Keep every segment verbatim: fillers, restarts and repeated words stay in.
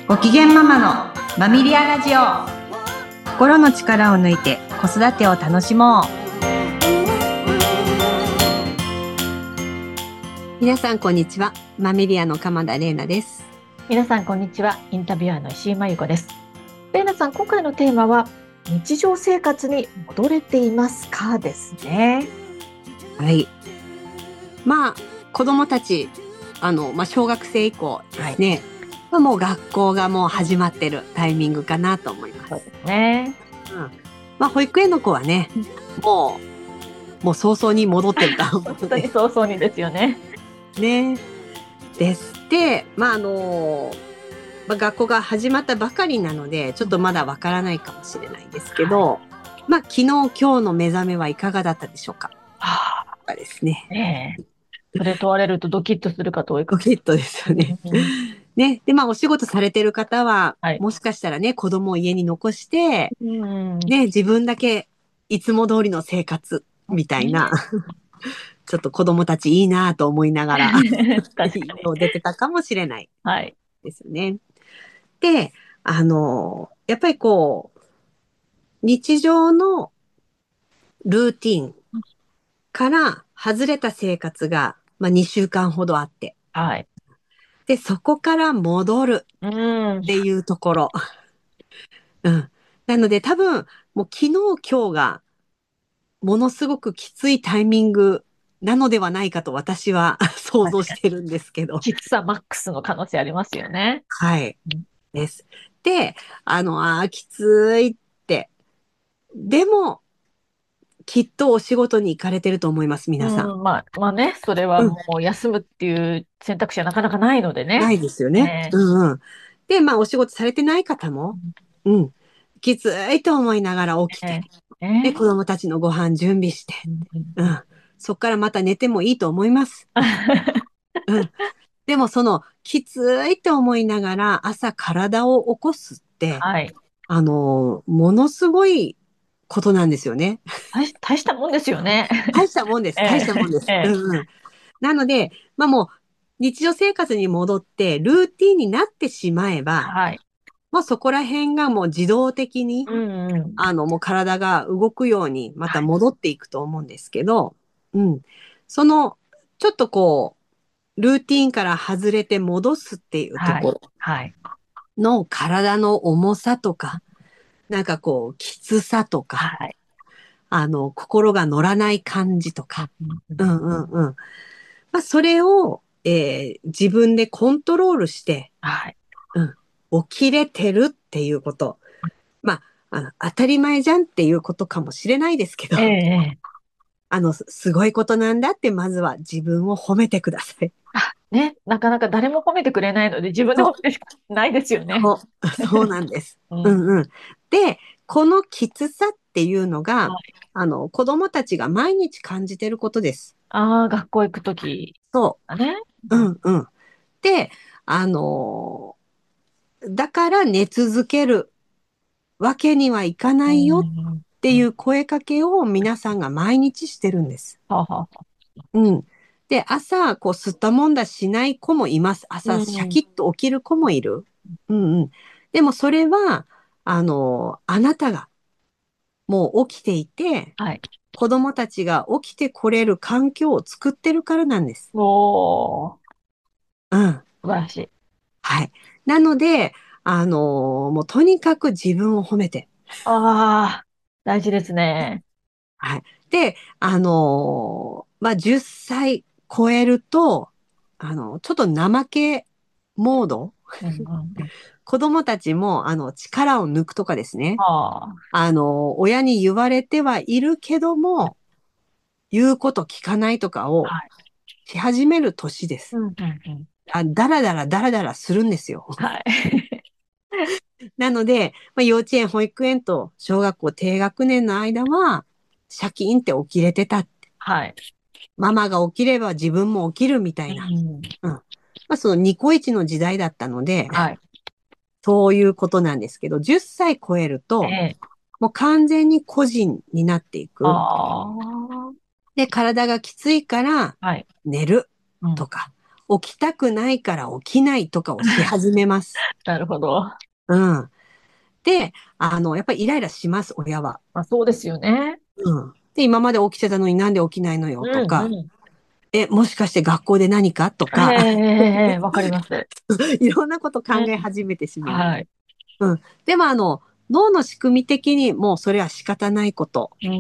ご機嫌ママのマミリアラジオ。心の力を抜いて子育てを楽しもう。 皆さんこんにちは。マミリアの鎌田玲奈です。 皆さんこんにちは。インタビュアーの石井真由子です。玲奈さん、今回のテーマは日常生活に戻れていますかですね。 はい。まあ子供たちあの、まあ、小学生以降ですね、はい、もう学校がもう始まってるタイミングかなと思います。 そうですね。 うん、まあ保育園の子はね、もうもう早々に戻ってると思うので本当に早々にですよね。 ね。ですで、まああのまあ、学校が始まったばかりなのでちょっとまだわからないかもしれないですけど、はい、まあ昨日今日の目覚めはいかがだったでしょうか。 はあ、ですね。 ねえ。それ問われるとドキッとするかと。 ドキッとですよね。ね。で、まあお仕事されてる方は、 はい、 もしかしたらね、子供を家に残して、 うん、 ね、自分だけいつも通りの生活みたいな、ちょっと子供たちいいなと思いながら、出てたかもしれないですよね。はい、で、あの、やっぱりこう、日常のルーティンから外れた生活が、まあ、にしゅうかんほどあって、 はい、 で、そこから戻るっていうところ。うん、うん。なので多分、もう昨日今日がものすごくきついタイミングなのではないかと私は想像してるんですけど。 きつさマックスの可能性ありますよね。 はい。です。で、あの、あーきついって。でも、きっとお仕事に行かれてると思います、皆さん。 うん、まあ、まあね、それはもう休むっていう選択肢はなかなかないのでね。 ないですよね。 えー、 うんうん。で、まあ、お仕事されてない方も、うん、きついと思いながら起きて、 えー、 で、子供たちのご飯準備して、うん、そこからまた寝てもいいと思います。うん、でも、その、きついと思いながら朝体を起こすって、 はい、 あの、ものすごいことなんですよね。 大し、大したもんですよね。 大したもんです。大したもんです。 ええ、 うんうん。なので、まあもう、日常生活に戻って、ルーティンになってしまえば、 はい。 もうそこら辺がもう自動的に、 うんうん。 あの、もう体が動くように、また戻っていくと思うんですけど、うん。その、ちょっとこう、ルーティンから外れて戻すっていうとはい。 ころはい。 の体の重さとか、なんかこう、きつさとか、 はい。 あの、心が乗らない感じとか。 うんうん、 うんうんうん。まあ、それを、えー自分でコントロールして、 はい。 うん、起きれてるっていうこと。まあ、あの、当たり前じゃんっていうことかもしれないですけど、 ええ、ええ、 あの、すすごいことなんだって、まずは自分を褒めてください。 あ、ね、なかなか誰も褒めてくれないので、自分でそう、 褒めてしかないですよね。 そう、そうなんです。 うん。 うんうん。で、このきつさっていうのが、 はい。 あの、子供たちが毎日感じてることです。 ああ、学校行くときそだね。 う。 うん。 うんうん。で、あのだから寝続けるわけにはいかうないよっん。 ていう声かけを皆さんが毎日してるんです。 はあはあ。 うん。で、朝、こう、吸ったもんだしない子もいます。朝、シャうん。 キッと起きる子もいる。うんうん。でも、それは、あの、あなたがもう起きていて、 はい。 子供たちが起きてこれる環境を作ってるからなんです。 おー、 うん。 素晴らしい。 はい。なので、あの、もうとにかく自分を褒めて。 ああ、大事ですね。 はい。で、あのーまあ、じゅっさい超えると、あの、ちょっと怠けモード、 うんうんうん。 子供たちも、あの、力を抜くとかですね。 ああ、 あの、親に言われてはいるけども、言うこと聞かないとかをはい。 し始める年です。 うんうんうん。 あ、だらだらだらだらするんですよ。 はい。 なので、まあ、幼稚園、保育園と小学校低学年の間は、シャキーンって起きれてた。 はい。 ママが起きれば自分も起きるみたういな。 ん。 うん。まあ、そのニコイチの時代だったので、 はい。 そういうことなんですけど、じゅっさい超えると、 ええ。 もう完全に個人になっていく。 ああ。 で、体がきついからはい。 寝るうん。 とか、 起きたくないから起きないとかをし始めます。 なるほど。 うん。で、あの、やっぱりイライラします、親は。 まあ、そうですよね。 うん。で、今まで起きてたのになんで起きないのよとか、 うんうん、 え、もしかして学校で何かとええか、 ええわかります。 いろんなこと考うん、 え始めてしまう。 はい。 うん。でも、あの、脳の仕組み的にもうそれは仕方ないことうん。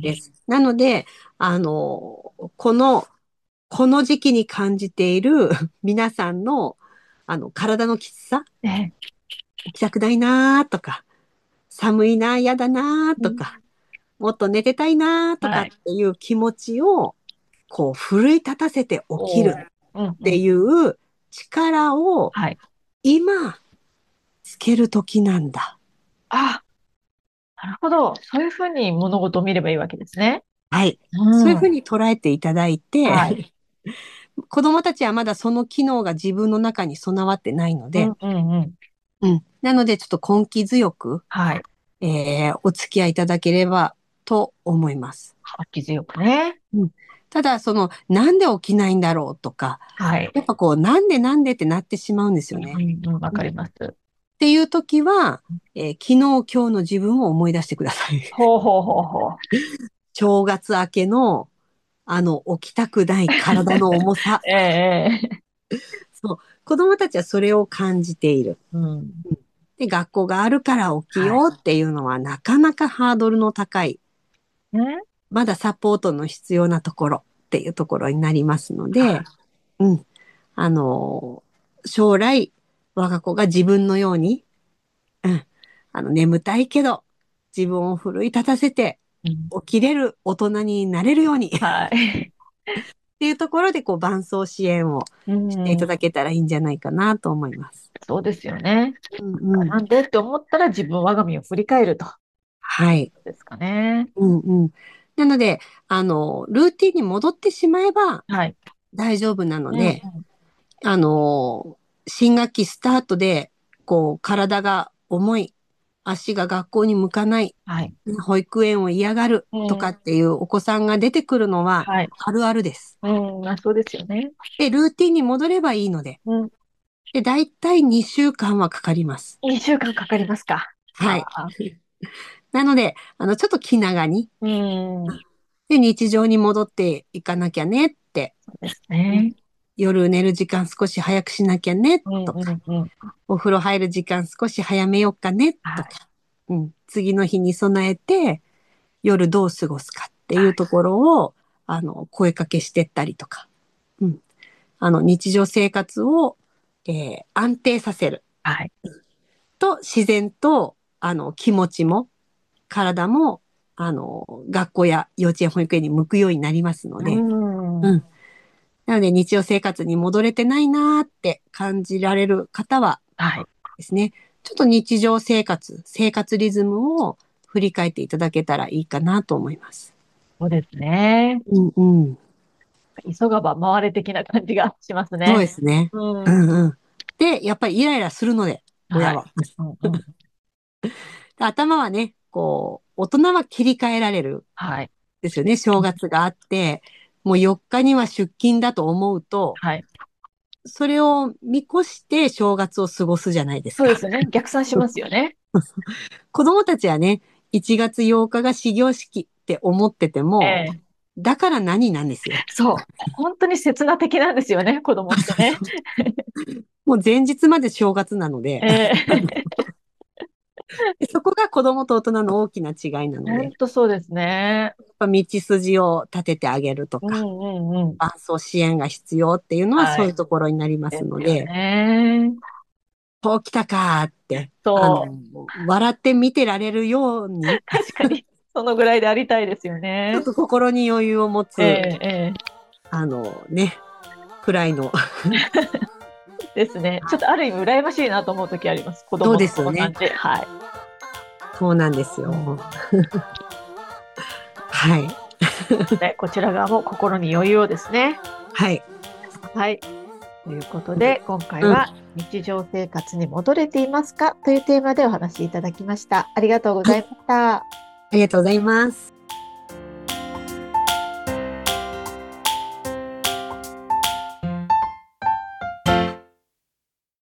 です。なので、あの、この、この時期に感じている皆さんの、あの、体のきつさ、 ね、 起きたくないなーとか、寒いなー、嫌だなーうん、 とか、もっと寝てたいなーとかっはい。 ていう気持ちを、こう、奮い立たせて起きるおー、うんうん。 っていう力をはい。 今、つける時なんだ。 あ、なるほど。そういうふうに物事を見ればいいわけですね。 はい。そういうふううん。 に捉えていただいて、 はい。 子供たちはまだその機能が自分の中に備わってないので、 うんうんうん。 うん。なので、ちょっと根気強く、 はい。 えーお付き合いいただければと思います。 活気強くね。 うん。ただ、その、なんで起きないんだろうとか、 はい。 やっぱこう、なんでなんでってなってしまうんですうんよね。 うんうん、わうん。っかります。 ていう時は、えー昨日、今日の自分を思い出してください。 ほうほうほうほう。 正月明けの、あの、起きたくない体の重さ。 ええ、ええ。 そう。子供たちはそれを感じている。 うん。 で、学校があるから起きはい。 ようっていうのはなかなかハードルの高い、 ね。 まだサポートの必要なところっていうところになりますので、 はい。 うん。あの、将来、我が子が自分のように、うん。あの、眠たいけど、自分を奮い立たせて、 うん、 起きれる大人になれるようにっはい。 ていうところで、こう、伴走支援をうしていたん。 だけたらいいんじゃないかなと思います。 そうですよね。 うんうん。 なんでって思ったら自分我が身を振り返ると。 はい。 ですかね。 うんうん。なので、あの、ルーティンに戻ってしまえばはい。 大丈夫なのうんうで、 ん。 あの、新学期スタートで、こう、体が重い、足が学校に向かない、 はい。 保育園を嫌がるうん。 とかっていうお子さんが出てくるのははい。 あるあるです。 うん。まあ、そうですよね。 で、ルーティンに戻ればいいので、 うん。 で、だいたいにしゅうかんはかかります。 にしゅうかんかかりますか。 はい。 ああ。 なので、あの、ちょっと気長に、 うん。 で、日常に戻っていかなきゃねって、 そうですうん、 ね。 夜寝る時間少し早くしなきゃねうんとか、 うんうん。 お風呂入る時間少し早めようかねとか、 はい。 うん、次の日に備えて夜どう過ごすかっていうところを、あの、声かけしてったりとか、うん、あの、日常生活を、えー安定させるはい。 と自然と、あの、気持ちも体も、あの、学校や幼稚園保育園に向くようになりますのうで、 ん。 うん。なので日常生活に戻れてないなーって感じられる方ははい。 ですね、ちょっと日常生活、生活リズムを振り返っていただけたらいいかなと思います。 そうですね。 うんうん。 急がば回れ的な感じがしますそうね。 ですね。 うん。 うんうん。で、やっぱりイライラするので、親はい。 は。 うんうん。 頭はね、こう、大人は切り替えられるはい。 ですよね。正月があって、もうよっかには出勤だと思うと、 はい。 それを見越して正月を過ごすじゃないですか。 そうですね。逆算しますよね。 子供たちはね、いちがつようかが始業式って思ってても、 ええ。 だから何なんですよ。 そう。本当に刹那的なんですよね、子供ってね。 もう前日まで正月なので、 ええ。 そこが子供と大人の大きな違いなので、やっ本当そうですね。 ぱ道筋を立ててあげるとうんか、 うんうん。 伴走支援が必要っていうのははい。 そういうところになりまですよすので、 ね。 こう来たかーって、あの、 そう。 笑って見てられるように、 確かに。そのぐらいでありたいですよちょっね。 と心に余裕を持えつ、 え、えあのね、くらいの、 え。ですね。ちょっとある意味羨ましいなと思う時あります。子そう供のですよね。 この感じ。はい。 そうなんですよ。 うん。 はい。 で、こちら側も心に余裕をですね。 はい。 はい。ということで、今回うん。 は日常生活に戻れていますかというテーマでお話しいただきました。ありがとうございました。 ありがとうございます。